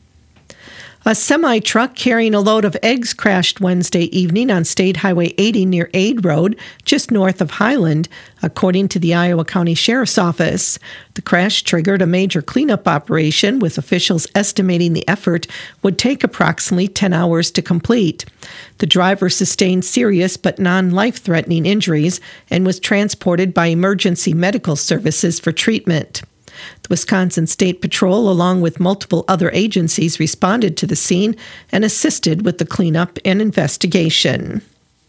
A semi-truck carrying a load of eggs crashed Wednesday evening on State Highway eighty near Aid Road, just north of Highland, according to the Iowa County Sheriff's Office. The crash triggered a major cleanup operation, with officials estimating the effort would take approximately ten hours to complete. The driver sustained serious but non-life-threatening injuries and was transported by emergency medical services for treatment. The Wisconsin State Patrol, along with multiple other agencies, responded to the scene and assisted with the cleanup and investigation.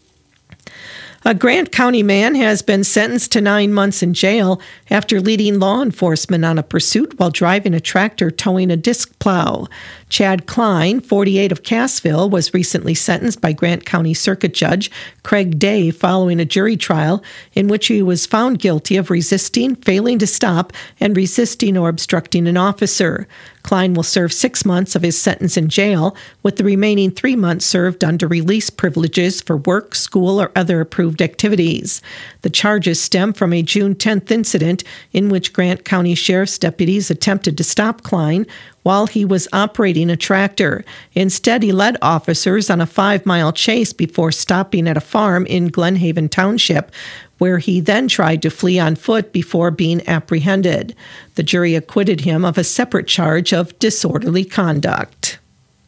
A Grant County man has been sentenced to nine months in jail after leading law enforcement on a pursuit while driving a tractor towing a disc plow. Chad Klein, forty-eight, of Cassville, was recently sentenced by Grant County Circuit Judge Craig Day following a jury trial in which he was found guilty of resisting, failing to stop, and resisting or obstructing an officer. Klein will serve six months of his sentence in jail, with the remaining three months served under release privileges for work, school, or other approved activities. The charges stem from a June tenth incident in which Grant County Sheriff's deputies attempted to stop Klein while he was operating a tractor. Instead, he led officers on a five-mile chase before stopping at a farm in Glenhaven Township, where he then tried to flee on foot before being apprehended. The jury acquitted him of a separate charge of disorderly conduct.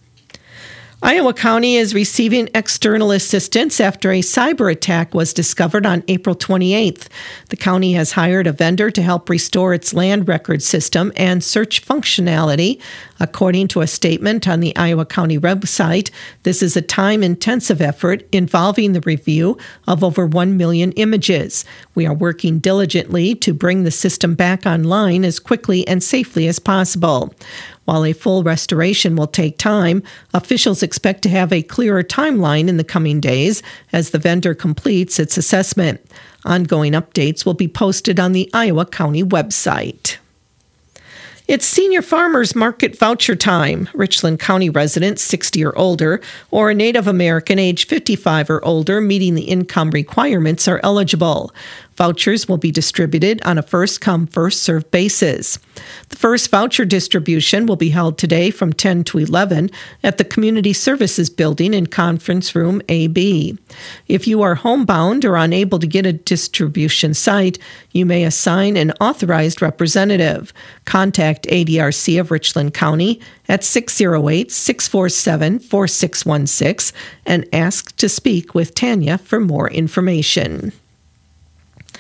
Iowa County is receiving external assistance after a cyber attack was discovered on April twenty-eighth. The county has hired a vendor to help restore its land record system and search functionality. According to a statement on the Iowa County website, this is a time-intensive effort involving the review of over one million images. We are working diligently to bring the system back online as quickly and safely as possible. While a full restoration will take time, officials expect to have a clearer timeline in the coming days as the vendor completes its assessment. Ongoing updates will be posted on the Iowa County website. It's Senior Farmers Market voucher time. Richland County residents sixty or older, or a Native American age fifty-five or older meeting the income requirements are eligible. Vouchers will be distributed on a first-come, first-served basis. The first voucher distribution will be held today from ten to eleven at the Community Services Building in Conference Room A B. If you are homebound or unable to get a distribution site, you may assign an authorized representative. Contact A D R C of Richland County at six oh eight, six four seven, four six one six and ask to speak with Tanya for more information.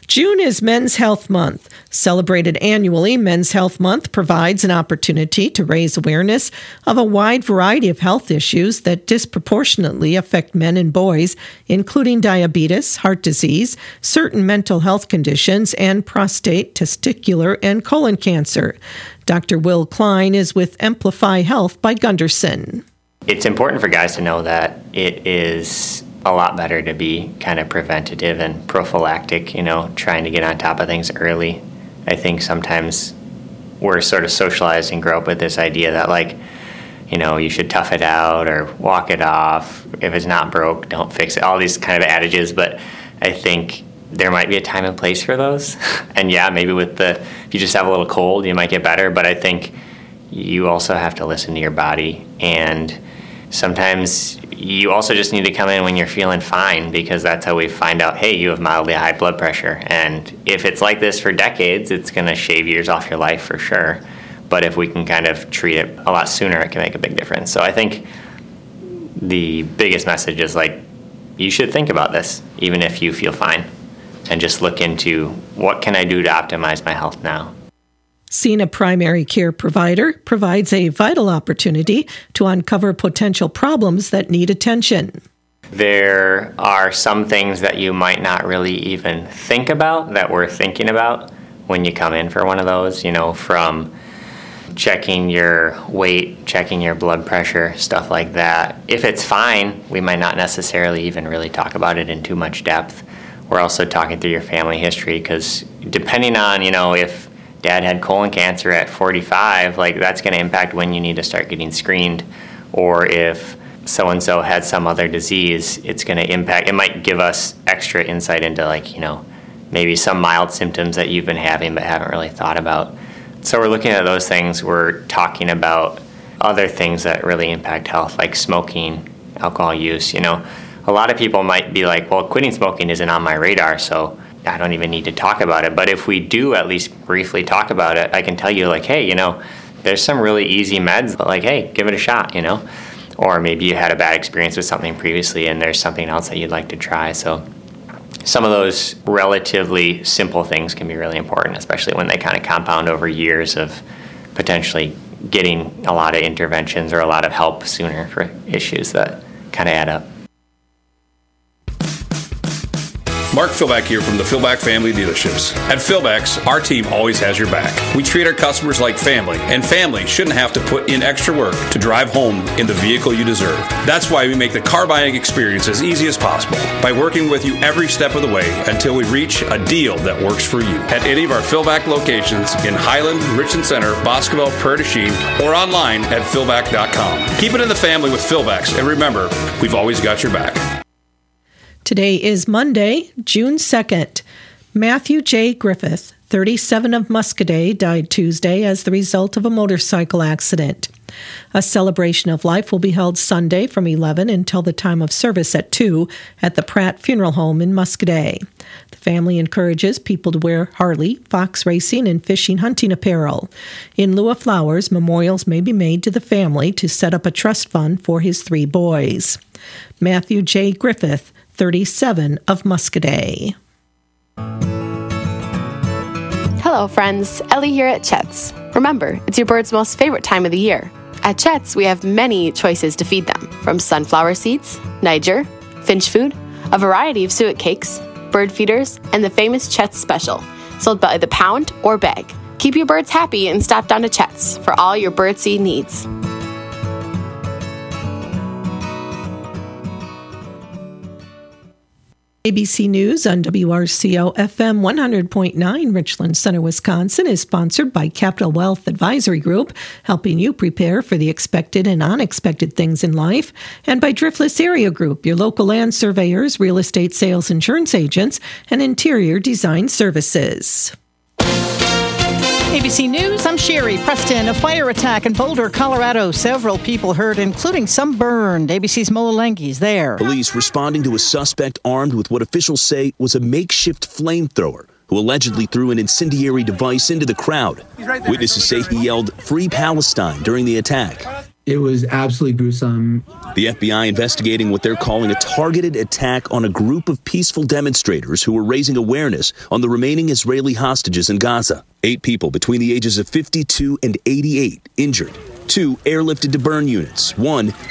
June is Men's Health Month. Celebrated annually, Men's Health Month provides an opportunity to raise awareness of a wide variety of health issues that disproportionately affect men and boys, including diabetes, heart disease, certain mental health conditions, and prostate, testicular, and colon cancer. Doctor Will Klein is with Amplify Health by Gunderson. It's important for guys to know that it is a lot better to be kind of preventative and prophylactic, you know, trying to get on top of things early. I think sometimes we're sort of socialized and grow up with this idea that, like, you know, you should tough it out or walk it off. If it's not broke, don't fix it. All these kind of adages, but I think there might be a time and place for those. And yeah, maybe with the, if you just have a little cold, you might get better, but I think you also have to listen to your body. And sometimes you also just need to come in when you're feeling fine, because that's how we find out, hey, you have mildly high blood pressure. And if it's like this for decades, it's going to shave years off your life for sure. But if we can kind of treat it a lot sooner, it can make a big difference. So I think the biggest message is, like, you should think about this, even if you feel fine, and just look into what can I do to optimize my health now. Cena Primary Care Provider provides a vital opportunity to uncover potential problems that need attention. There are some things that you might not really even think about that we're thinking about when you come in for one of those, you know, from checking your weight, checking your blood pressure, stuff like that. If it's fine, we might not necessarily even really talk about it in too much depth. We're also talking through your family history, because depending on, you know, if Dad had colon cancer at forty-five, like, that's going to impact when you need to start getting screened. Or if so-and-so had some other disease, it's going to impact, it might give us extra insight into, like, you know, maybe some mild symptoms that you've been having but haven't really thought about. So we're looking at those things. We're talking about other things that really impact health, like smoking, alcohol use. You know, a lot of people might be like, well, quitting smoking isn't on my radar, so I don't even need to talk about it. But if we do at least briefly talk about it, I can tell you, like, hey, you know, there's some really easy meds, but, like, hey, give it a shot, you know. Or maybe you had a bad experience with something previously and there's something else that you'd like to try. So some of those relatively simple things can be really important, especially when they kind of compound over years of potentially getting a lot of interventions or a lot of help sooner for issues that kind of add up. Mark Philback here from the Philback Family Dealerships. At Philback's, our team always has your back. We treat our customers like family, and family shouldn't have to put in extra work to drive home in the vehicle you deserve. That's why we make the car buying experience as easy as possible by working with you every step of the way until we reach a deal that works for you. At any of our Philback locations in Highland, Richland Center, Boscoville, Prairie du Chien, or online at philback dot com. Keep it in the family with Philbacks, and remember, we've always got your back. Today is Monday, June second. Matthew J. Griffith, thirty-seven, of Muscoda, died Tuesday as the result of a motorcycle accident. A celebration of life will be held Sunday from eleven until the time of service at two at the Pratt Funeral Home in Muscoda. The family encourages people to wear Harley, fox racing, and fishing hunting apparel. In lieu of flowers, memorials may be made to the family to set up a trust fund for his three boys. Matthew J. Griffith, thirty-seven, of Muscoda. Hello, friends. Ellie here at Chet's. Remember, it's your bird's most favorite time of the year. At Chet's, we have many choices to feed them, from sunflower seeds, Niger, finch food, a variety of suet cakes, bird feeders, and the famous Chet's Special, sold by the pound or bag. Keep your birds happy and stop down to Chet's for all your birdseed needs. A B C News on W R C O F M one hundred point nine Richland Center, Wisconsin is sponsored by Capital Wealth Advisory Group, helping you prepare for the expected and unexpected things in life, and by Driftless Area Group, your local land surveyors, real estate sales insurance agents, and interior design services. A B C News, I'm Sherry Preston. A fire attack in Boulder, Colorado. Several people hurt, including some burned. A B C's Mola Lengi's there. Police responding to a suspect armed with what officials say was a makeshift flamethrower, who allegedly threw an incendiary device into the crowd. Witnesses say he yelled, "Free Palestine," during the attack. It was absolutely gruesome. The F B I investigating what they're calling a targeted attack on a group of peaceful demonstrators who were raising awareness on the remaining Israeli hostages in Gaza. Eight people between the ages of fifty-two and eighty-eight injured. Two airlifted to burn units. One